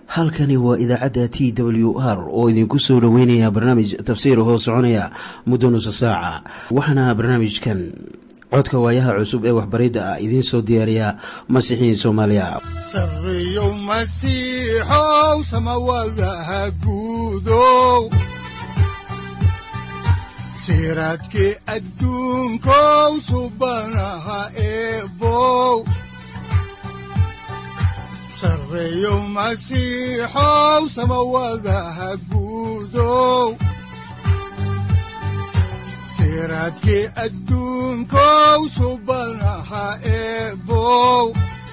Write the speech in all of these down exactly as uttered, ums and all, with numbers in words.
halkani waa idaacadda T W R oo idinku soo dhaweynaya barnaamij tafsiir hoo soconaya muddo nusu saaca. Waxaana barnaamijkan codka waayaha cusub ee waxbaridda ah idiin soo diyaariya Masiixiin Soomaaliya. Sarriyow Masiixow samawadaha guudow siraadkii adduunkow subanaha eebow Sarriyow Masiixow samawadaha guudow siraadkii adduunkow subanaha eebow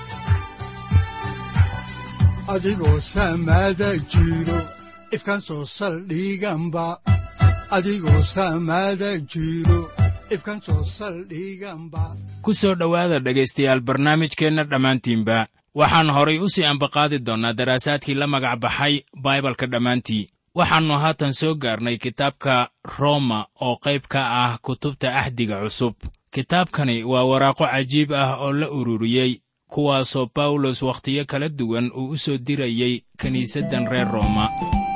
adigoo samada jiro ifkaan soo saldhiganba adigoo samada jiro ifkaan soo saldhiganba ku soo dhowaada dhegaystayaal barnaamijkeenna dhammaantiinba waxaan horay u sii ambaqaadi doonnaa daraasaadkii la magac baxay baibalka dhammaantii waxaannu haatan soo gaarnay kitaabka rooma oo qayb ka ah kutubta ahdiga cusub. Kitaabkani waa waraaqo cajiib ah oo la ururiyey kuwaasoo bawlos wakhtiyo kala duwan uu u soo dirayey kiniisaddan reer Rooma.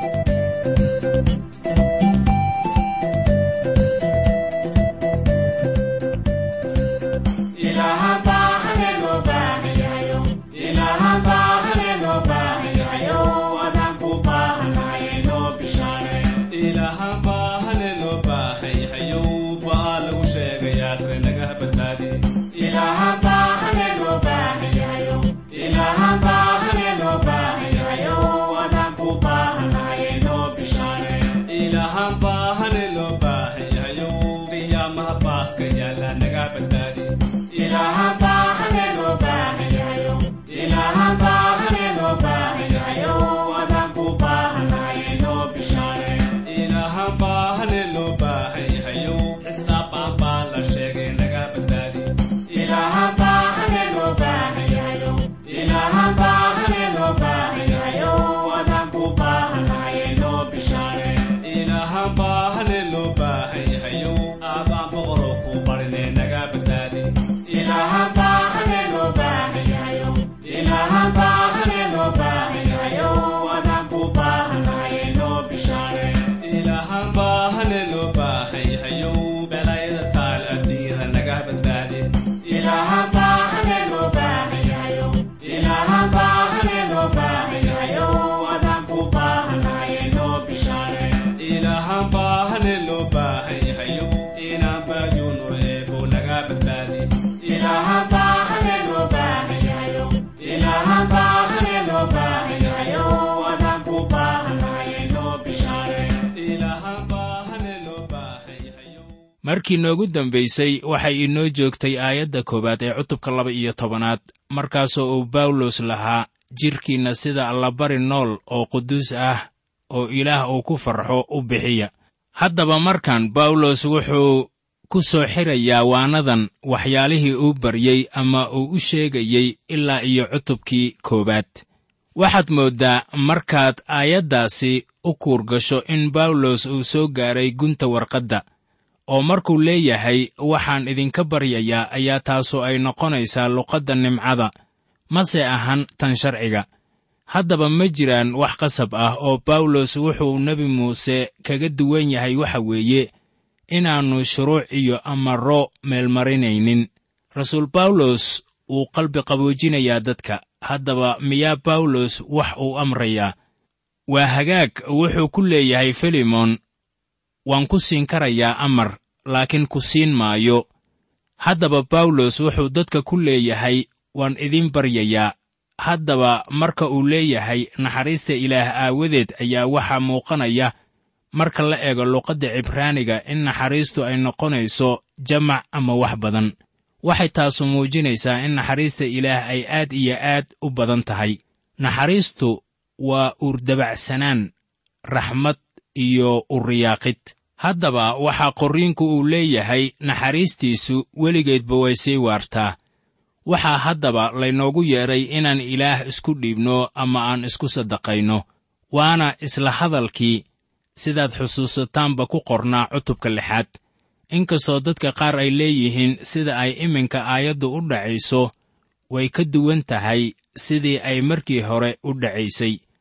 markii noogu dambaysay waxay inoo joogtay aayadda koowaad ee cutubka laba iyo tobanaad markaasoo uu bawlos lahaa jirkiinna sida allabari nool oo quduus ah oo ilaah uu ku farxo u bixiya. haddaba markan bawlos wuxuu ku soo xirayaa waanadan waxyaalihii uu baryey ama uu u sheegayey ilaa iyo cutubkii koowaad. waxaad mooddaa markaad aayaddaasi u kuurgasho in bawlos uu soo gaaray gunta warqadda oo markuu leeyahay waxaan idinka baryayaa ayaa taasoo ay noqonaysaa luqadda nimcada mase ahan tan sharciga. haddaba ma jiraan wax qasab ah oo bawlos wuxuu nebi muuse kaga duwan yahay waxa weeye inaannu shuruuc iyo amarro meelmarinaynin. rasuul bawlos wuu qalbi qaboojinayaa dadka. haddaba miyaa bawlos wax uu amrayaa? waa hagaag wuxuu ku leeyahay filimon, waan ku siin karayaa amar laakiin ku siin maayo. haddaba bawlos wuxuu dadka ku leeyahay waan idin baryayaa. haddaba marka uu leeyahay naxariista ilaah aawadeed ayaa waxaa muuqanaya marka la eego luqadda cibraaniga in naxariistu ay noqonayso jamac ama wax badan. waxay taasu muujinaysaa in naxariista ilaah ay aad iyo aad u badan tahay. naxariistu waa uurdabacsanaan, raxmad iyo uriyaaqid. haddaba waxaa qorriinku uu leeyahay naxariistiisu weligeedba way sii waartaa. waxaa haddaba laynoogu yeedhay inaan ilaah isku dhiibno ama aan isku saddaqayno. waana isla hadalkii sidaad xusuusataanba ku qornaa cutubka lixaad. inkastoo dadka qaar ay leeyihiin sida ay iminka aayaddu u dhacayso way ka duwan tahay sidii ay markii hore u dhacaysay.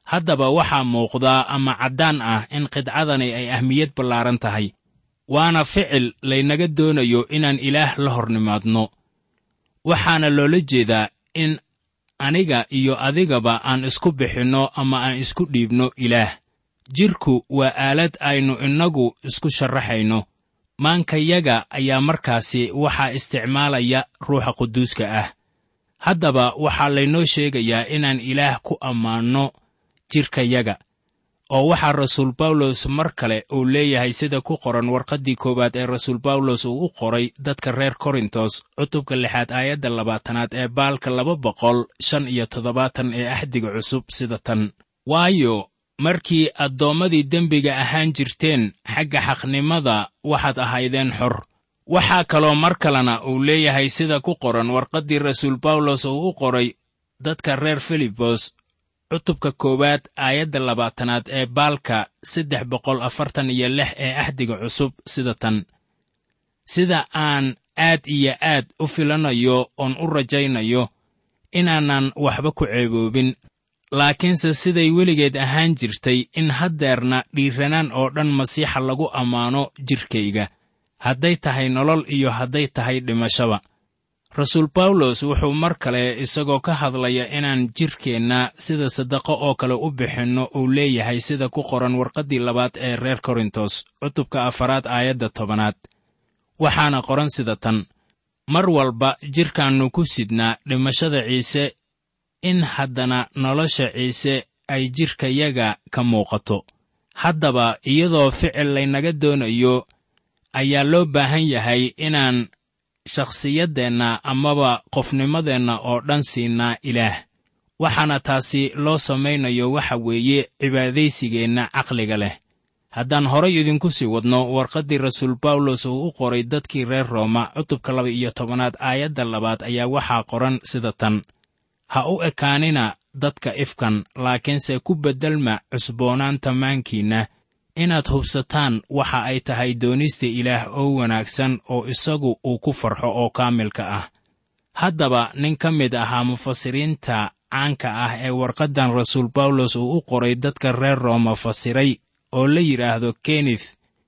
haddaba waxaa muuqdaa ama caddaan ah in qidcadani ay ahmiyad ballaaran tahay, waana ficil laynaga doonayo inaan ilaah la hor nimaadno. waxaana loola jeedaa in aniga iyo adigaba aan isku bixinno ama aan isku dhiibno ilaah. jidhku waa aalad aynu innagu isku sharraxayno. maankayaga ayaa markaasi waxaa isticmaalaya ruuxa quduuska ah. haddaba waxaa laynoo sheegayaa inaan ilaah ku ammaanno jidhkayaga. oo waxaa rasuul bawlos mar kale uu leeyahay sida ku qoran warqaddii koowaad ee rasuul bawlos uu u qoray dadka reer korintos cutubka lixaad aayadda labaatanaad ee baalka laba boqol shan iyo toddobaatan ee axdiga cusub sida tan: waayo markii addoommadii dembiga ahaan jirteen xagga xaqnimada waxaad ahaydeen xor. waxaa kaloo mar kalena uu leeyahay sida ku qoran warqaddii rasuul bawlos uu u qoray dadka reer filibos cutubka koowaad aayadda labaatanaad ee baalka saddex boqol afartan iyo lix ee axdiga cusub sida tan: sida aan aad iyo aad u filanayo oon u rajaynayo inaanan waxba ku ceeboobin, laakiinse siday weligeed ahaan jirtay in haddeerna dhiiranaan oo dhan masiixa lagu ammaano jidhkayga, hadday tahay nolol iyo hadday tahay dhimashaba. rasuul bawlos wuxuu mar kale isagoo ka hadlaya inaan jidhkeenna sida sadaqo oo kale u bixinno uu leeyahay sida ku qoran warqaddii labaad ee reer korintos cutubka afaraad aayadda tobanaad. waxaana qoran sida tan: mar walba jidhkaannu ku sidnaa dhimashada ciise, in haddana nolosha ciise ay jidhkayaga ka muuqato. haddaba iyadoo ficil laynaga doonayo ayaa loo baahan yahay inaan shakhsiyaddeenna amaba qofnimadeenna oo dhan siinaa ilaah. waxaana taasi loo samaynayo waxa weeye cibaadaysigeenna caqliga leh. haddaan horay idinku sii wadno warqaddii rasuul bawlos uu u qoray dadkii reer rooma cutubka laba iyo tobanaad aayadda labaad ayaa waxaa qoran sida tan: ha u ekaanina dadka ifkan, laakiinse ku beddelma cusboonaanta maankiinna, inaad hubsataan waxa ay tahay doonista ilaah oo wanaagsan oo isagu uu ku farxo oo kaamilka ah. haddaba nin ka mid ahaa mufasiriinta caanka ah ee warqaddan rasuul bawlos uu u qoray dadka reer rooma fasiray oo la yidhaahdo kenith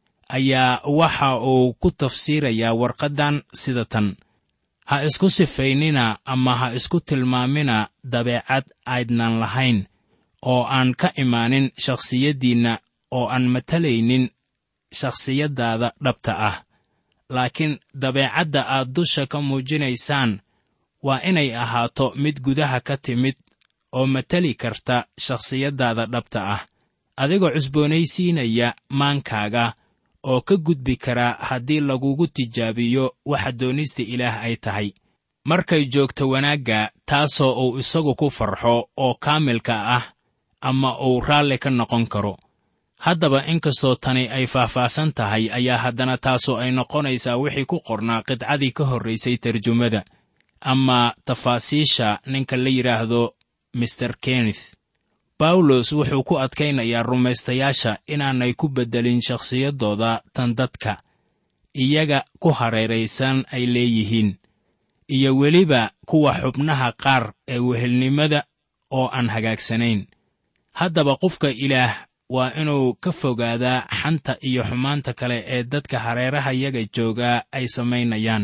ayaa waxa uu ku tafsiirayaa warqaddan sida tan: ha isku sifaynina ama ha isku tilmaamina dabeecad aydnan lahayn oo aan ka imaanin shakhsiyaddiinna oo aan matalaynin shakhsiyaddaada dhabta ah, laakiin dabeecadda aad dusha ka muujinaysaan waa inay ahaato mid gudaha ka timid oo matali karta shakhsiyaddaada dhabta ah, adigoo cusboonaysiinaya maankaaga oo ka gudbi kara haddii lagugu tijaabiyo waxa doonista ilaah ay tahay, markay joogto wanaagga taasoo uu isagu ku farxo oo kaamilka ah ama uu raalli ka noqon karo. haddaba inkastoo tani ay faahfaahsan tahay ayaa haddana taasoo ay noqonaysaa wixii ku qornaa qidcadii ka horraysay tarjumada ama tafaasiisha ninka la yidhaahdo mister kenith. bawlos wuxuu ku adkaynayaa rumaystayaasha inaanay ku beddelin shakhsiyaddooda tan dadka iyaga ku hareeraysan ay leeyihiin, iyo weliba kuwa xubnaha qaar ee wehelnimada oo aan hagaagsanayn. haddaba qofka ilaah waa inuu ka fogaadaa xanta iyo xumaanta kale ee dadka hareerahayaga joogaa ay samaynayaan.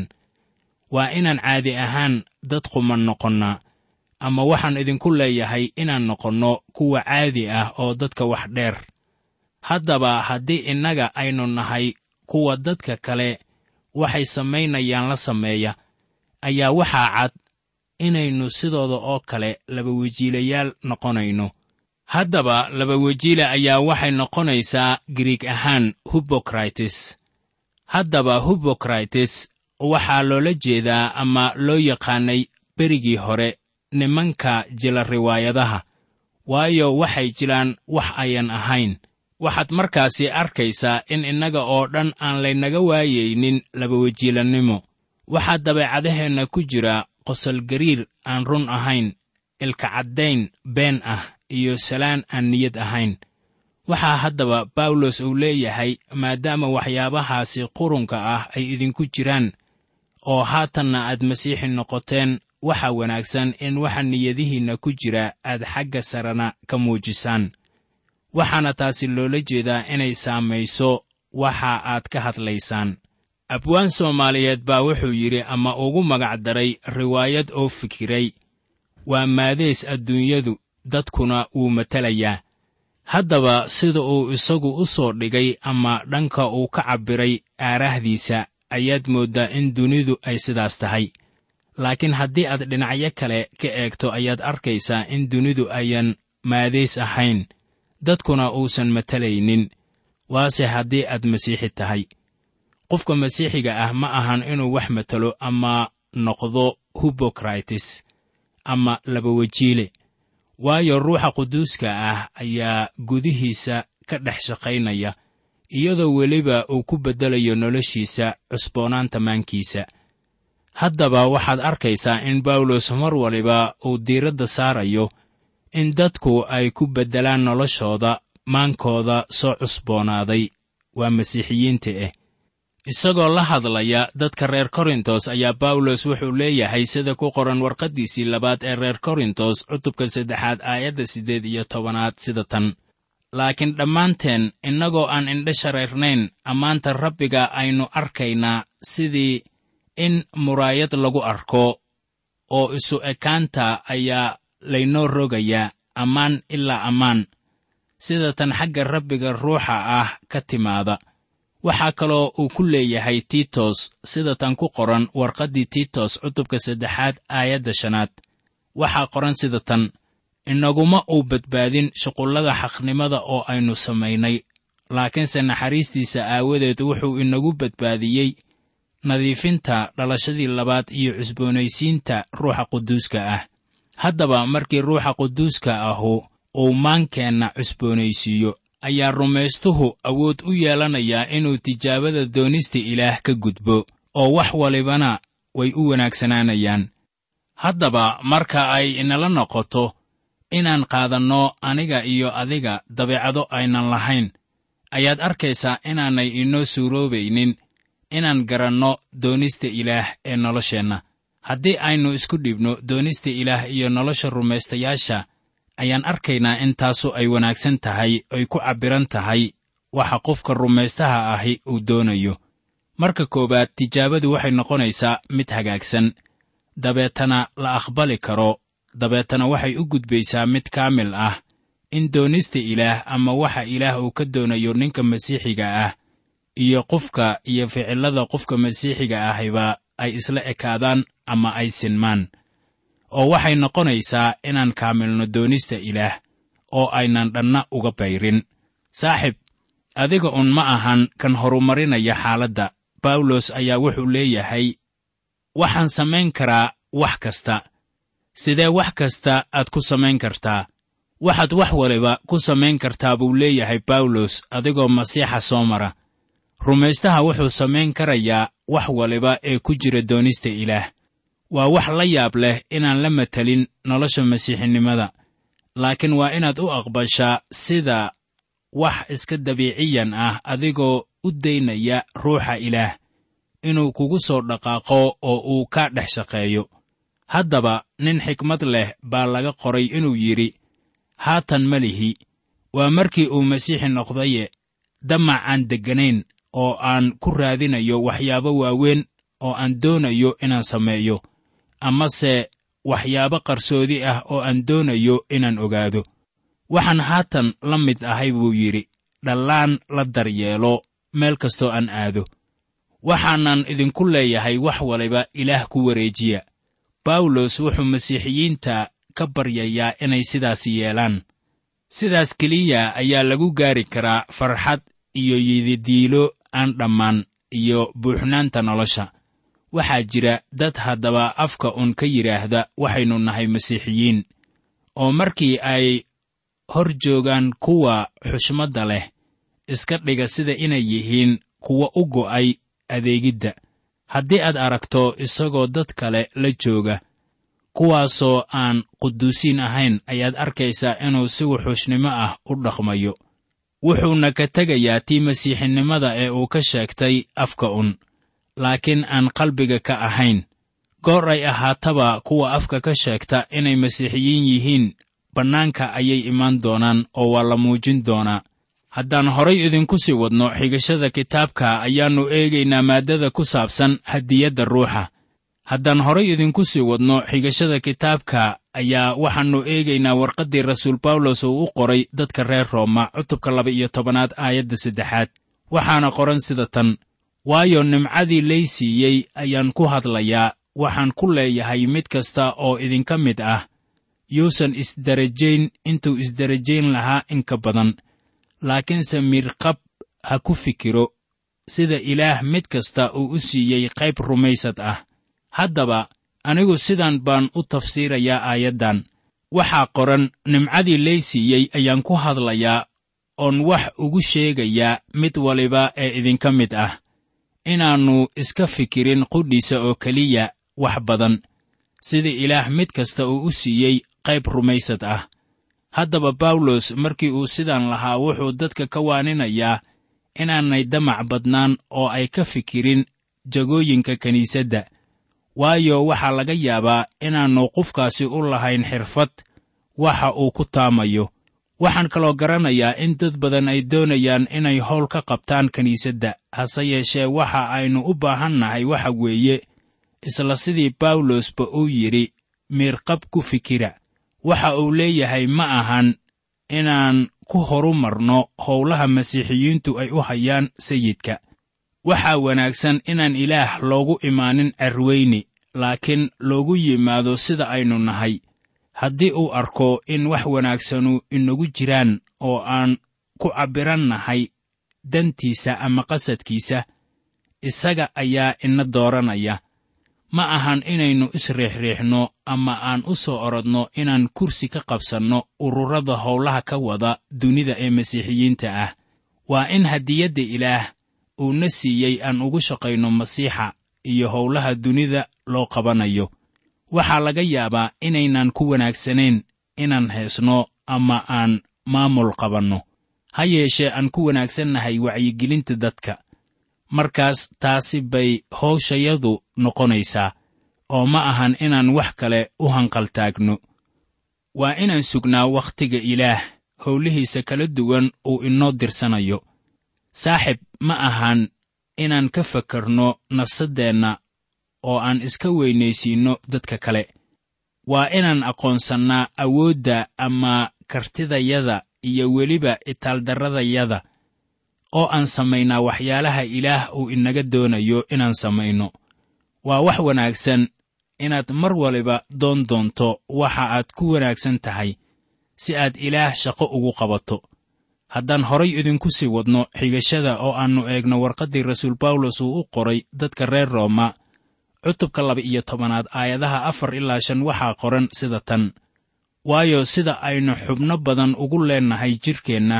waa inaan caadi ahaan dad quman noqonnaa, ama waxaan idinku leeyahay inaan noqonno kuwa caadi ah oo dadka wax dheer. haddaba haddii innaga aynu nahay kuwa dadka kale waxay samaynayaan la sameeya, ayaa waxaa cad inaynu sidooda oo kale labawejiilayaal noqonayno. haddaba labawejiile ayaa waxay noqonaysaa giriig ahaan hubokraitis. haddaba hubokraitis waxaa loola jeedaa ama loo yaqaanay berigii hore nimanka jila riwaayadaha, waayo waxay jilaan wax ayan ahayn. waxaad markaasi arkaysaa in innaga oo dhan aan laynaga waayaynin labawejiilannimo. waxaa dabeecadaheenna ku jira qosol gariir aan run ahayn, ilka caddayn been ah, iyo salaan aan niyad ahayn. waxaa haddaba bawlos uu leeyahay maadaama waxyaabahaasi qurunka ah ay idinku jiraan oo haatanna aad masiixi noqoteen, waxaa wanaagsan in waxa niyadihiinna ku jira aad xagga sarena ka muujisaan. waxaana taasi loola jeedaa inay saamayso waxa aad ka hadlaysaan. abwaan Soomaaliyeed baa wuxuu yidhi ama ugu magac daray riwaayad oo fikiray, waa maadees adduunyadu, dadkuna wuu matalayaa. haddaba sida uu isagu u soo dhigay ama dhanka uu ka cabbiray aarahdiisa ayaad mooddaa in dunidu ay sidaas tahay. laakiin haddii aad dhinacyo kale ka eegto ayaad arkaysaa in dunidu ayan maadees ahayn, dadkuna uusan matalaynin. waase haddii aad masiixi tahay. qofka masiixiga ah ma ahan inuu wax matalo ama noqdo hubokraitis ama labawajiile, waayo ruuxa quduuska ah ayaa gudihiisa ka dhex shaqaynaya, iyadoo weliba uu ku beddelayo noloshiisa cusboonaanta maankiisa. haddaba waxaad arkaysaa in bawlos mar waliba uu diiradda saarayo in dadku ay ku beddelaan noloshooda maankooda soo cusboonaaday, waa masiixiyiinta ah. isagoo la hadlaya dadka reer korintos ayaa bawlos wuxuu leeyahay sida ku qoran warqaddiisii labaad ee reer korintos cutubka saddexaad aayadda siddeed iyo tobanaad sida tan: laakiin dhammaanteen innagoo aan indho shareernayn ammaanta rabbiga aynu arkaynaa sidii in muraayad lagu arko, oo isu ekaanta ayaa laynoo rogayaa ammaan ilaa ammaan, sida tan xagga rabbiga ruuxa ah ka timaada. waxaa kaloo uu ku leeyahay tiitos sida tan ku qoran warqaddii tiitos cutubka saddexaad aayadda shanaad. waxaa qoran sida tan: inaguma uu badbaadin shuqullada xaqnimada oo aynu samaynay, laakiinse naxariistiisa aawadeed wuxuu inagu badbaadiyey nadiifinta dhalashadii labaad iyo cusboonaysiinta ruuxa quduuska ah. haddaba markii ruuxa quduuska ahu uu maankeenna cusboonaysiiyo, ayaa rumaystuhu awood u yeelanayaa inuu tijaabada doonista ilaah ka gudbo, oo wax walibana way u wanaagsanaanayaan. haddaba marka ay inala noqoto inaan qaadanno aniga iyo adiga dabeecado aynan lahayn, ayaad arkaysaa inaanay inoo suuroobaynin inaan garanno doonista ilaah ee nolosheenna. haddii aynu isku dhibno doonista ilaah iyo nolosha rumaystayaasha, ayaan arkaynaa in taasu ay wanaagsan tahay, ay ku cabbiran tahay waxa qofka rumaystaha ahi uu doonayo. marka koowaad, tijaabadu waxay noqonaysaa mid hagaagsan, dabeetana la aqbali karo, dabeetana waxay u gudbaysaa mid kaamil ah, in doonista ilaah ama waxa ilaah uu ka doonayo ninka masiixiga ah iyo qofka iyo ficillada qofka masiixiga ahiba ay isla ekaadaan ama ay sinmaan. oo waxay noqonaysaa inaan kaamilno doonista ilaah oo aynan dhanna uga bayrin. saaxib, adiga un ma ahan kan horumarinaya xaaladda. bawlos ayaa wuxuu leeyahay, waxaan samayn karaa wax kasta. sidee wax kasta aad ku samayn kartaa? waxaad wax waliba ku samayn kartaa buu leeyahay bawlos adigoo masiixa soo mara. rumaystaha wuxuu samayn karayaa wax waliba ee ku jira doonista ilaah. waa wax la yaab leh inaan la matalin nolosha masiixinimada, laakiin waa inaad u aqbashaa sida wax iska dabiiciyan ah adigoo u daynaya ruuxa ilaah inuu kugu soo dhaqaaqo oo uu ka dhex shaqeeyo. haddaba nin xikmad leh baa laga qoray inuu yidhi, haatan ma lihi, waa markii uu masiixi noqdaye, damac aan degganayn oo aan ku raadinayo waxyaabo waaweyn oo aan doonayo inaan sameeyo, amase waxyaabo qarsoodi ah oo aan doonayo inaan ogaado. waxaan haatan la mid ahay buu yidhi dhallaan la daryeelo meel kastoo aan aado. waxaanan idinku leeyahay wax waliba ilaah ku wareejiya. bawlos wuxuu masiixiyiinta ka baryayaa inay sidaas yeelaan. sidaas keliya ayaa lagu gaari karaa farxad iyo yididiilo aan dhammaan iyo buuxnaanta nolosha. waxaa jira dad haddaba afka un ka yidhaahda waxaynu nahay masiixiyiin, oo markii ay hor joogaan kuwa xushmadda leh iska dhiga sida inay yihiin kuwa u go'ay adeegidda. haddii aad aragto isagoo dad kale la jooga, kuwaasoo aan quduusiin ahayn, ayaad arkaysaa inuu si wuxuushnimo ah u dhaqmayo. wuxuuna ka tegayaa tii masiixinimada ee uu ka sheegtay afka un, laakiin aan qalbiga ka ahayn. goor ay ahaataba kuwa afka ka sheegta inay masiixiyiin yihiin bannaanka ayay imaan doonaan oo waa la muujin doonaa. haddaan horay idinku sii wadno xigashada kitaabka ayaannu eegaynaa maaddada ku saabsan hadiyadda ruuxa. haddaan horay idinku sii wadno xigashada kitaabka ayaa waxaannu eegaynaa warqaddii rasuul bawlos uu u qoray dadka reer rooma cutubka laba iyo tobanaad aayadda saddexaad. waxaana qoran sida tan: waayo nimcadii lay siiyey ayaan ku hadlayaa, waxaan ku leeyahay mid kasta oo idinka mid ah, yuusan isdarajayn intuu isdarajayn lahaa inka badan, laakiinse miirqab ha ku fikiro, sida Ilaah mid kasta uu u siiyey qayb rumaysad ah. haddaba anigu sidan baan u tafsiirayaa aayaddan. waxaa qoran, nimcadii lay siiyey ayaan ku hadlayaa, oon wax ugu sheegayaa mid waliba ee idinka mid ah, inaannu iska fikirin qudhiisa oo keliya wax badan, sida Ilaah mid kasta uu u siiyey qayb rumaysad ah. haddaba bawlos markii uu sidan lahaa wuxuu dadka ka waaninayaa inaanay damac badnaan oo ay ka fikirin jagooyinka kiniisadda, waayo waxaa laga yaabaa inaannu qofkaasi u lahayn xirfad waxa uu ku taamayo. waxaan kaloo garanayaa in dad badan ay doonayaan inay howl ka qabtaan kiniisadda, hase yeeshee waxa aynu u baahannahay waxa weeye, isla sidii bawlosba uu yidhi, miirqab ku fikira. waxa uu leeyahay ma ahan inaan ku horumarno howlaha masiixiyiintu ay u hayaan sayidka. waxaa wanaagsan inaan Ilaah loogu imaanin cerweyni, laakiin loogu yimaado sida aynu nahay. haddii uu arko in wax wanaagsanu inagu jiraan oo aan ku cabbirannahay dantiisa ama qasadkiisa, isaga ayaa ina dooranaya. ma ahan inaynu isriixriixno ama aan u soo orodno inaan kursi ka qabsanno ururada howlaha ka wada dunida ee masiixiyiinta ah. waa in hadiyadda Ilaah uu na siiyey aan ugu shaqayno masiixa iyo howlaha dunida loo qabanayo. waxaa laga yaabaa inaynan ku wanaagsanayn inaan heesno ama aan maamul qabanno, ha yeeshee aan ku wanaagsannahay wacyigelinta dadka. markaas taasi bay hawshayadu noqonaysaa, oo ma ahan inaan wax kale u hanqaltaagno. waa inaan sugnaa wakhtiga Ilaah howlihiisa kala duwan uu inoo dirsanayo. saaxib, ma ahan inaan ka fakarno nafsaddeenna oo aan iska weynaysiinno dadka kale. waa inaan aqoonsannaa awoodda ama kartidayada iyo weliba itaaldarradayada, oo aan samaynaa waxyaalaha Ilaah uu inaga doonayo inaan samayno. waa wax wanaagsan inaad mar waliba doon doonto waxa aad ku wanaagsan tahay, si aad Ilaah shaqo ugu qabato. haddaan horay idinku sii wadno xigashada oo aannu eegno warqaddii rasuul bawlos uu u qoray dadka reer rooma cutubka laba iyo tobanaad aayadaha afar ilaa shan waxaa qoran sida tan: waayo sida aynu xubno badan ugu leennahay jidhkeenna,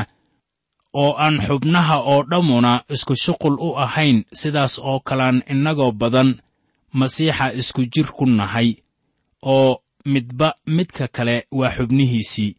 oo aan xubnaha oo dhammuna isku shuqul u ahayn, sidaas oo kalaan innagoo badan masiixa isku jir ku nahay, oo midba midka kale waa xubnihiisii.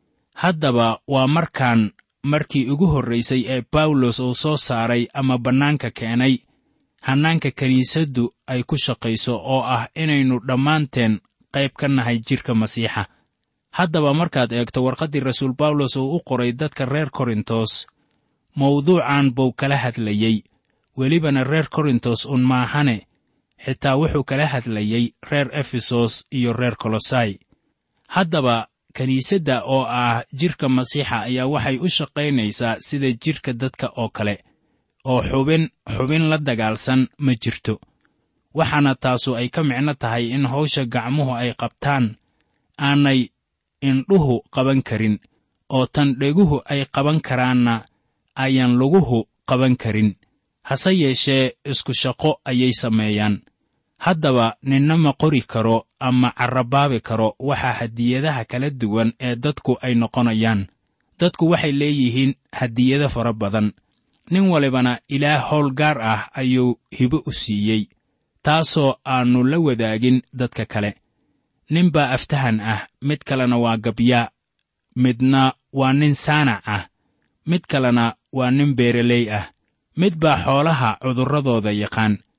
haddaba waa markaan markii ugu horraysay ee bawlos uu soo saaray ama bannaanka keenay hannaanka kiniisaddu ay ku shaqayso, oo ah inaynu dhammaanteen qayb ka nahay jidhka masiixa. haddaba markaad eegto warqaddii rasuul bawlos uu u qoray dadka reer korintos, mawduucan buu kala hadlayey, welibana reer korintos un maahane, xitaa wuxuu kala hadlayey reer efesos iyo reer kolosai. haddaba kiniisadda oo ah jidhka masiixa ayaa waxay u shaqaynaysaa sida jidhka dadka oo kale, oo xubin xubin la dagaalsan ma jirto. waxaana taasu ay ka micno tahay in hawsha gacmuhu ay qabtaan aanay indhuhu qaban karin, oo tan dheguhu ay qaban karaanna ayaan luguhu qaban karin. hase yeeshee isku shaqo ayay sameeyaan. haddaba ninna ma qori karo ama carrabaabi karo waxa hadiyadaha kala duwan ee dadku ay noqonayaan. dadku waxay leeyihiin hadiyado fara badan. nin walibana Ilaah howl gaar ah ayuu hibo u siiyey, taasoo aannu la wadaagin dadka kale. nin baa aftahan ah, mid kalena waa gabyaa, midna waa nin saanac ah, mid kalena waa nin beeraley ah, mid baa xoolaha cudurradooda yaqaan,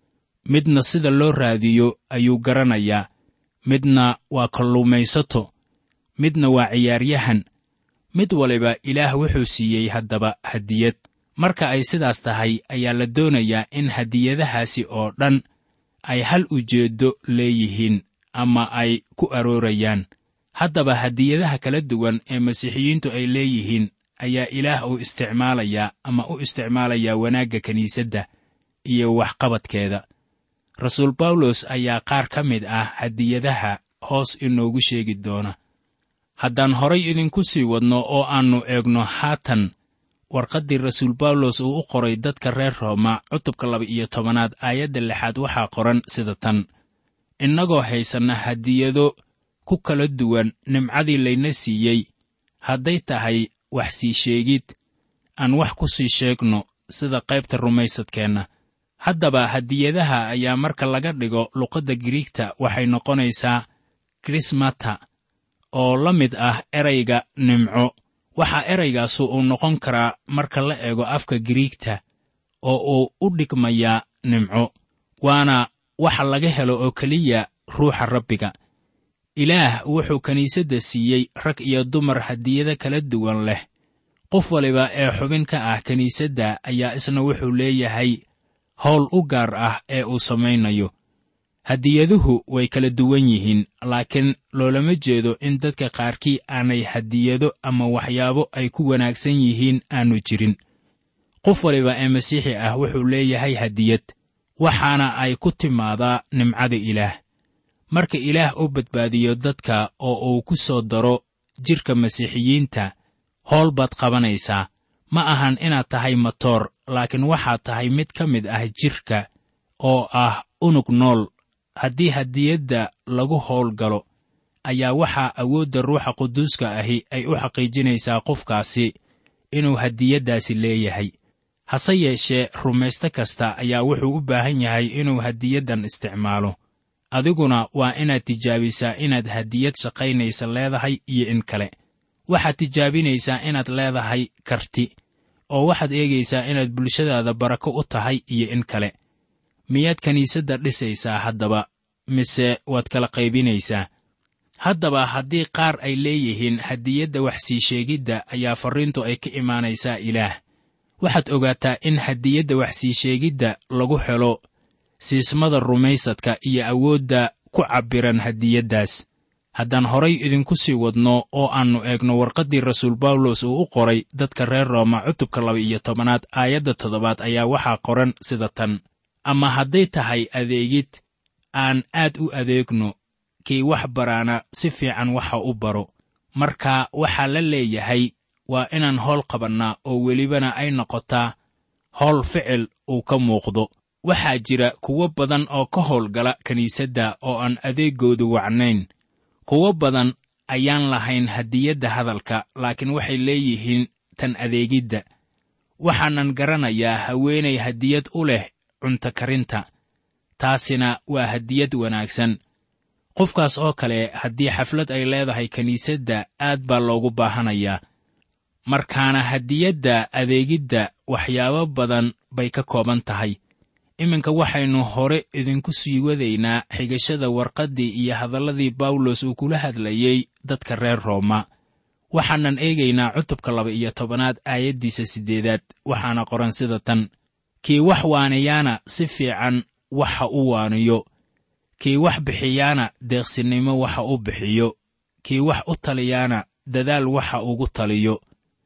midna sida loo raadiyo ayuu garanayaa, midna waa kalluumaysato, midna waa ciyaaryahan. mid waliba ilaah wuxuu siiyey haddaba hadiyad. marka ay sidaas tahay ayaa la doonayaa in hadiyadahaasi oo dhan ay hal ujeeddo leeyihiin ama ay ku aroorayaan. haddaba hadiyadaha kala duwan ee masiixiyiintu ay leeyihiin ayaa ilaah uu isticmaalayaa ama u isticmaalayaa wanaagga kiniisadda iyo waxqabadkeeda. rasuul bawlos ayaa qaar ka mid ah hadiyadaha hoos inoogu sheegi doona. haddaan horay idinku sii wadno oo aannu eegno haatan warqaddii rasuul bawlos uu u qoray dadka reer rooma cutubka laba iyo tobanaad aayadda lixaad waxaa qoran sida tan: innagoo haysanna hadiyado ku kala duwan nimcadii layna siiyey, hadday tahay wax sii sheegid, aan wax ku sii sheegno sida qaybta rumaysadkeenna. haddaba hadiyadaha ayaa marka laga dhigo luqadda Giriigta waxay noqonaysaa krismata, oo la mid ah erayga nimco. waxaa eraygaasu uu noqon karaa marka la eego afka Giriigta oo uu u dhigmayaa nimco, waana waxa laga helo oo keliya ruuxa Rabbiga. ilaah wuxuu kiniisadda siiyey rag iyo dumar hadiyado kala duwan leh. qof waliba ee xubin ka ah kiniisadda ayaa isna wuxuu leeyahay hawl u gaar ah ee uu samaynayo. hadiyaduhu way kala duwan yihiin, laakiin loolama jeedo in dadka qaarkii aanay hadiyado ama waxyaabo ay ku wanaagsan yihiin aanu jirin. qof waliba ee masiixi ah wuxuu leeyahay hadiyad, waxaana ay ku timaadaa nimcada ilaah. marka ilaah u badbaadiyo dadka oo uu ku soo daro jidhka masiixiyiinta, howl baad qabanaysaa. ma ahan inaad tahay matoor, laakiin waxaad tahay mid ka mid ah jidhka oo ah unug nool. haddii hadiyadda lagu howl galo, ayaa waxaa awoodda ruuxa quduuska ahi ay u xaqiijinaysaa qofkaasi inuu hadiyaddaasi leeyahay. hase yeeshee rumayste kasta ayaa wuxuu u baahan yahay inuu hadiyaddan isticmaalo. adiguna waa inaad tijaabisaa inaad hadiyad shaqaynaysa leedahay iyo in kale. waxaad tijaabinaysaa inaad leedahay karti, oo waxaad eegaysaa inaad bulshadaada barako u tahay iyo in kale. miyaad kiniisadda dhisaysaa haddaba, mise waad kala qaybinaysaa? haddaba haddii qaar ay leeyihiin hadiyadda wax sii sheegidda ayaa farriintu ay ka imaanaysaa ilaah, waxaad ogaataa in hadiyadda wax sii sheegidda lagu helo siismada rumaysadka iyo awoodda ku cabbiran hadiyaddaas. haddaan horay idinku sii wadno oo aannu eegno warqaddii rasuul bawlos uu u qoray dadka reer rooma cutubka laba iyo tobanaad aayadda toddobaad ayaa waxaa qoran sida tan: ama hadday tahay adeegid, aan aad u adeegno, kii wax baraana si fiican waxa u baro. marka waxaa la leeyahay waa inaan howl qabannaa oo welibana ay noqotaa howl ficil uu ka muuqdo. waxaa jira kuwo badan oo ka howlgala kiniisadda oo aan adeeggoodu wacnayn. kuwo badan ayaan lahayn hadiyadda hadalka, laakiin waxay leeyihiin tan adeegidda. waxaanan garanayaa haweenay hadiyad u leh cunto karinta. taasina waa hadiyad wanaagsan. qofkaas oo kale haddii xaflad ay leedahay kiniisadda aad baa loogu baahanayaa. markaana hadiyadda adeegidda waxyaabo badan bay ka kooban tahay. iminka waxaynu hore idinku sii wadaynaa xigashada warqaddii iyo hadalladii bawlos uu kula hadlayey dadka reer rooma. waxaanan eegaynaa cutubka laba iyo tobanaad aayaddiisa siddeedaad, waxaana qoran sida tan: kii wax waaniyaana si fiican waxa u waaniyo, kii wax bixiyaana deeqsinimo waxa u bixiyo, kii wax u taliyaana dadaal waxa ugu taliyo,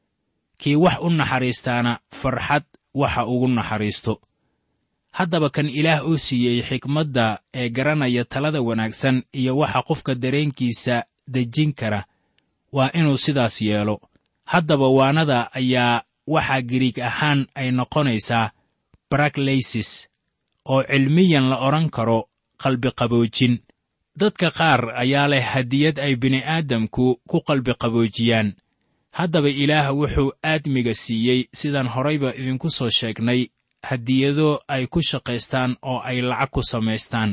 kii wax u naxariistaana farxad waxa ugu naxariisto. haddaba kan ilaah uu siiyey xikmadda ee garanaya talada wanaagsan iyo waxa qofka dareenkiisa dejin kara, waa inuu sidaas yeelo. haddaba waanada ayaa waxaa Giriig ahaan ay noqonaysaa baraklaysis, oo cilmiyan la odhan karo qalbiqaboojin. dadka qaar ayaa leh hadiyad ay bini'aadamku ku qalbiqaboojiyaan. haddaba ilaah wuxuu aadmiga siiyey sidaan horayba idinku soo sheegnay hadiyado ay ku shaqaystaan oo ay lacag ku samaystaan.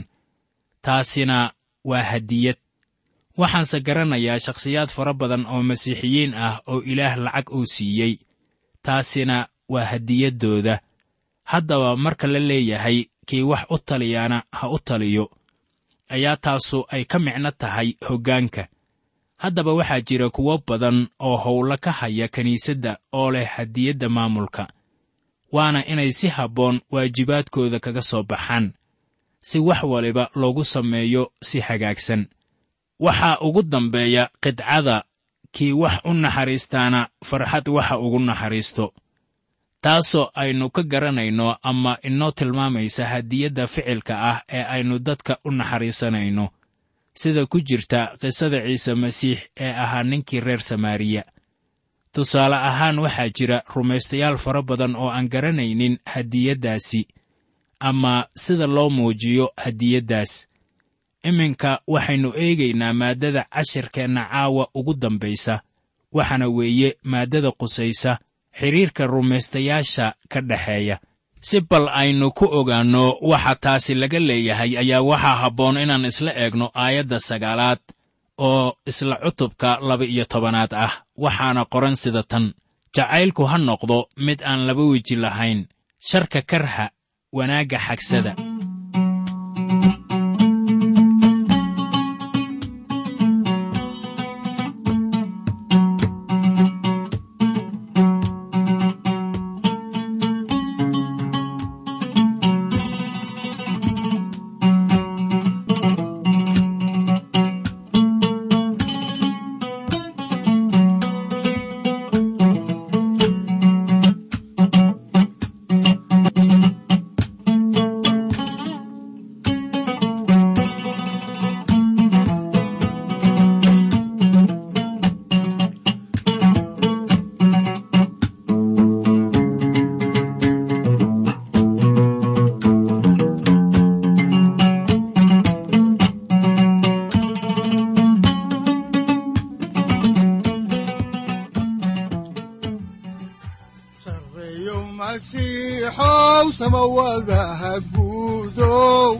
taasina waa hadiyad. waxaanse garanayaa shakhsiyaad fara badan oo masiixiyiin ah oo ilaah lacag uu siiyey. taasina waa hadiyaddooda. haddaba marka la leeyahay kii wax u taliyaana ha u taliyo, ayaa taasu ay ka micno tahay hoggaanka. haddaba waxaa jira kuwo badan oo howlo ka haya kiniisadda oo leh hadiyadda maamulka, waana inay si habboon waajibaadkooda kaga soo baxaan, si wax waliba loogu sameeyo si hagaagsan. waxaa ugu dambeeya qidcada, kii wax u naxariistaana farxad waxa ugu naxariisto, taasoo aynu ka garanayno ama inoo tilmaamaysa hadiyadda ficilka ah ee aynu dadka u naxariisanayno, sida ku jirta qisada ciise masiix ee ahaa ninkii reer Samaariya. tusaale ahaan waxaa jira rumaystayaal fara badan oo aan garanaynin hadiyaddaasi ama sida loo muujiyo hadiyaddaas. iminka waxaynu eegaynaa maaddada cashirkeenna caawa ugu dambaysa, waxaana weeye maaddada qusaysa xidhiirka rumaystayaasha ka dhexeeya. si bal aynu ku ogaanno waxa taasi laga leeyahay ayaa waxaa habboon inaan isla eegno aayadda sagaalaad oo isla cutubka laba-iyo tobanaad ah, waxaana qoran sida tan: jacaylku ha noqdo mid aan laba weji lahayn, sharka karha, wanaagga xagsada. masiixow samawadaha guudow,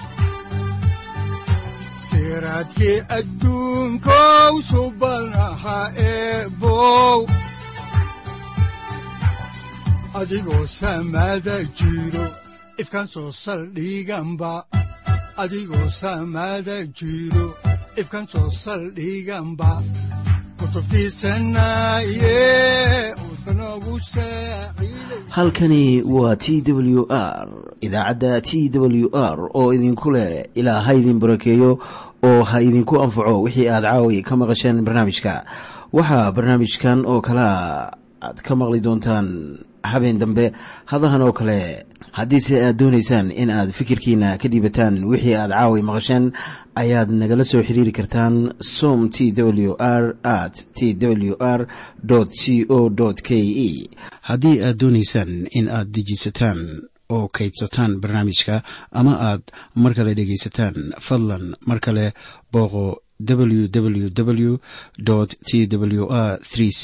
siraadkii adduunkow subanaha eebow, adigoo samada jiro ifkan soo saldhiganba, adigoo samada jiro ifkan soo saldhiganba. halkani waa T W R, idaacadda T W R oo idinku leh ilaa ha idin barakeeyo oo ha idinku anfaco wixii aad caawi ka maqasheen barnaamijka. waxaa barnaamijkan oo kala aad ka maqli doontaan habeen dambe hadahan oo kale. haddiise aad doonaysaan in aad fikirkiina ka dhiibataan wixii aad caawi maqasheen, ayaad nagala soo xiriiri kartaan som T W R at T W R C O K E. haddii aad doonaysaan in aad dejisataan oo kaydsataan barnaamijka ama aad mar kale dhegaysataan, fadlan mar kale booqo w w w T W R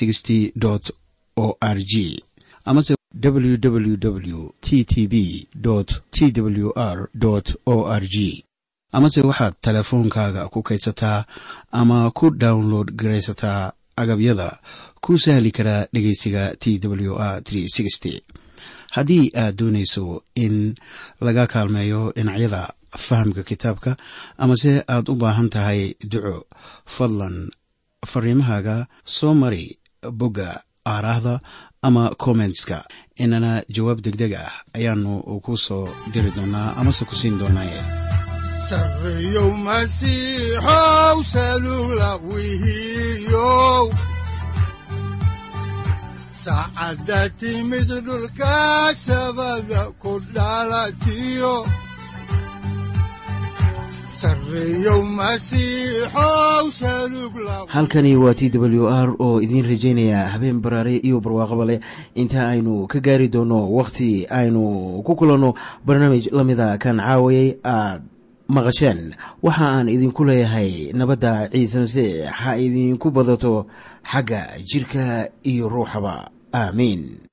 o R G amase w w w t t b t w r o R G. amase waxaad telefoonkaaga ku kaydsataa ama ku download garaysataa agabyada ku sahli karaa dhegaysiga T W R haddii aad doonayso in laga kaalmeeyo dhinacyada fahamka kitaabka amase aad u baahan tahay duco, fadlan fariimahaaga soo mari bogga aaraahda ama commentska, inana jawaab degdeg ah ayaanu ku soo diri doonaa amase ku siin doonaaye. sareeyow masiixow salugla wihiyow, saacadda timid dhulka sabada ku dhalatiyo, halkani waa T W R oo idiin rajaynaya habeen baraare iyo barwaaqaba leh, inta aynu ka gaari doono wakhti aynu ku kulanno barnaamij la mida kan caawayay aad maqasheen. waxa aan idinku leeyahay nabadda ciise masiix ha idinku badato xagga jirka iyo ruuxaba. aamiin.